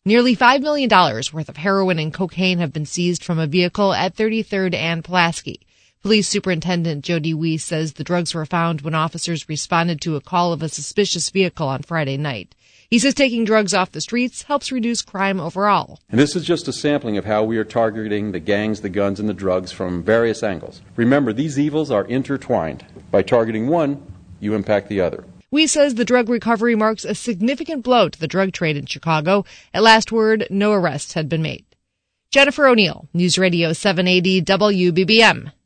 Nearly $5 million worth of heroin and cocaine have been seized from a vehicle at 33rd and Pulaski. Police Superintendent Jody Weiss says the drugs were found when officers responded to a call of a suspicious vehicle on Friday night. He says taking drugs off the streets helps reduce crime overall. And this is just a sampling of how we are targeting the gangs, the guns, and the drugs from various angles. Remember, these evils are intertwined. By targeting one, you impact the other. Weiss says the drug recovery marks a significant blow to the drug trade in Chicago. At last word, no arrests had been made. Jennifer O'Neill, News Radio 780 WBBM.